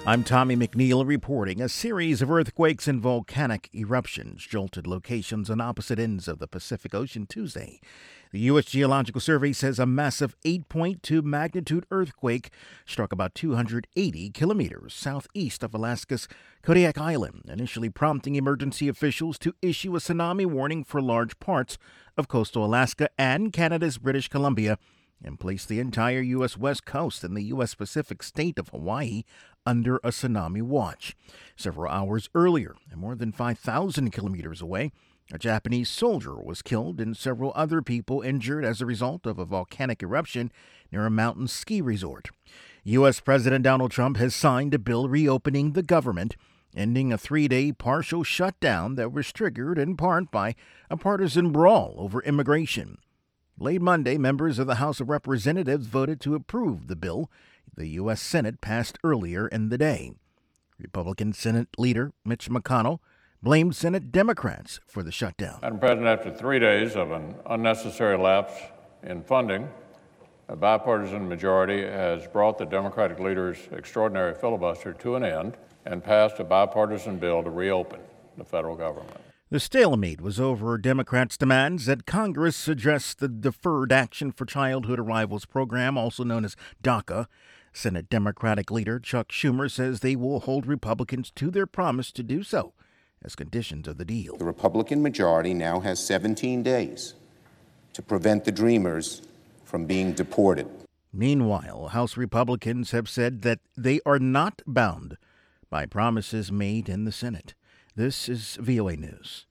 I'm Tommy McNeil reporting. A series of earthquakes and volcanic eruptions jolted locations on opposite ends of the Pacific Ocean Tuesday. The U.S. Geological Survey says a massive 8.2 magnitude earthquake struck about 280 kilometers southeast of Alaska's Kodiak Island, initially prompting emergency officials to issue a tsunami warning for large parts of coastal Alaska and Canada's British Columbia, and placed the entire U.S. West Coast and the U.S. Pacific state of Hawaii under a tsunami watch. Several hours earlier, and more than 5,000 kilometers away, a Japanese soldier was killed and several other people injured as a result of a volcanic eruption near a mountain ski resort. U.S. President Donald Trump has signed a bill reopening the government, ending a 3-day partial shutdown that was triggered in part by a partisan brawl over immigration. Late Monday, members of the House of Representatives voted to approve the bill the U.S. Senate passed earlier in the day. Republican Senate leader Mitch McConnell blamed Senate Democrats for the shutdown. Madam President, after 3 days of an unnecessary lapse in funding, a bipartisan majority has brought the Democratic leader's extraordinary filibuster to an end and passed a bipartisan bill to reopen the federal government. The stalemate was over Democrats' demands that Congress address the Deferred Action for Childhood Arrivals program, also known as DACA. Senate Democratic leader Chuck Schumer says they will hold Republicans to their promise to do so as conditions of the deal. The Republican majority now has 17 days to prevent the Dreamers from being deported. Meanwhile, House Republicans have said that they are not bound by promises made in the Senate. This is VOA News.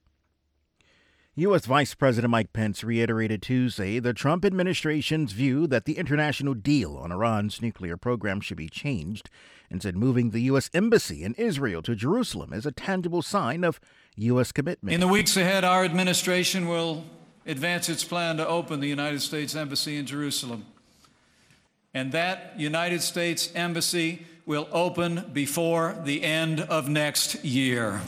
U.S. Vice President Mike Pence reiterated Tuesday the Trump administration's view that the international deal on Iran's nuclear program should be changed, and said moving the U.S. Embassy in Israel to Jerusalem is a tangible sign of U.S. commitment. In the weeks ahead, our administration will advance its plan to open the United States Embassy in Jerusalem. And that United States Embassy will open before the end of next year.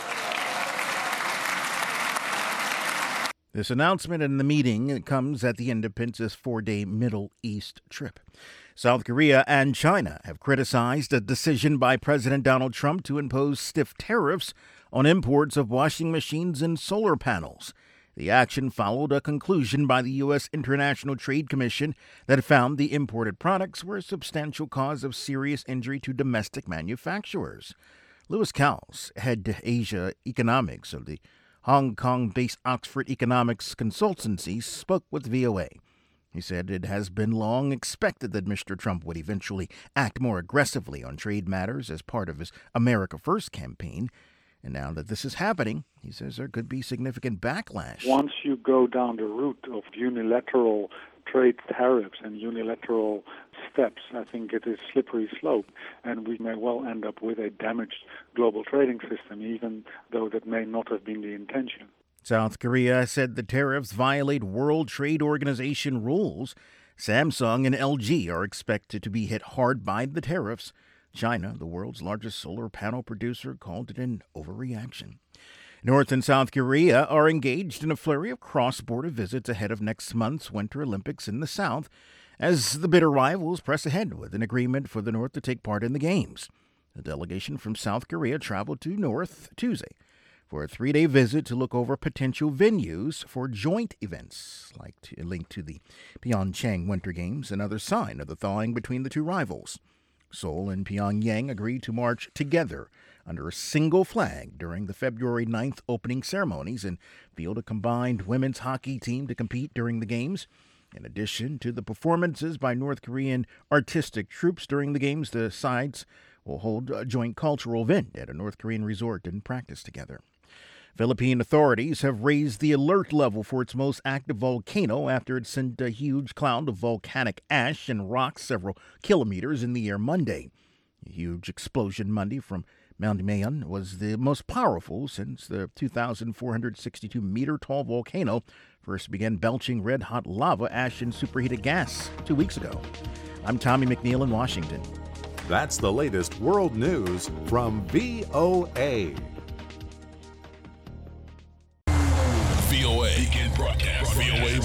This announcement and the meeting comes at the end of Pence's 4-day Middle East trip. South Korea and China have criticized a decision by President Donald Trump to impose stiff tariffs on imports of washing machines and solar panels. The action followed a conclusion by the U.S. International Trade Commission that found the imported products were a substantial cause of serious injury to domestic manufacturers. Lewis Cowles, head Asia Economics of the Hong Kong-based Oxford Economics Consultancy, spoke with VOA. He said it has been long expected that Mr. Trump would eventually act more aggressively on trade matters as part of his America First campaign. And now that this is happening, he says there could be significant backlash. Once you go down the route of unilateral trade tariffs and unilateral steps, I think it is a slippery slope, and we may well end up with a damaged global trading system, even though that may not have been the intention. South Korea said the tariffs violate World Trade Organization rules. Samsung and LG are expected to be hit hard by the tariffs. China, the world's largest solar panel producer, called it an overreaction. North and South Korea are engaged in a flurry of cross-border visits ahead of next month's Winter Olympics in the South, as the bitter rivals press ahead with an agreement for the North to take part in the Games. A delegation from South Korea traveled to North Tuesday for a 3-day visit to look over potential venues for joint events, linked to the Pyeongchang Winter Games, another sign of the thawing between the two rivals. Seoul and Pyongyang agreed to march together under a single flag during the February 9th opening ceremonies and field a combined women's hockey team to compete during the Games. In addition to the performances by North Korean artistic troops during the Games, the sides will hold a joint cultural event at a North Korean resort and practice together. Philippine authorities have raised the alert level for its most active volcano after it sent a huge cloud of volcanic ash and rocks several kilometers in the air Monday. A huge explosion Monday from Mount Mayon was the most powerful since the 2,462-meter-tall volcano first began belching red-hot lava, ash, and superheated gas 2 weeks ago. I'm Tommy McNeil in Washington. That's the latest world news from VOA. VOA. Begin broadcast. VOA